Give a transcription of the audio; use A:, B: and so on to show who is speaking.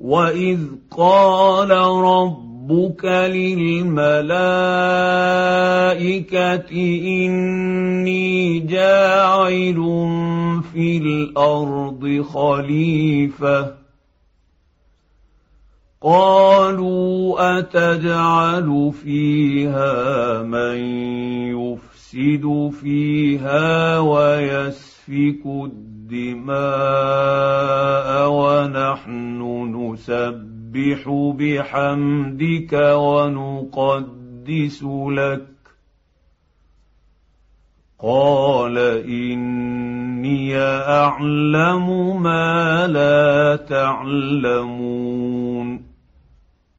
A: وإذ قال ربك للملائكة إني جاعل في الأرض خليفة قالوا أتجعل فيها من يفسد فيها ويسفك الدماء ونحن نسبح بحمدك ونقدس لك قال إني أعلم ما لا تعلمون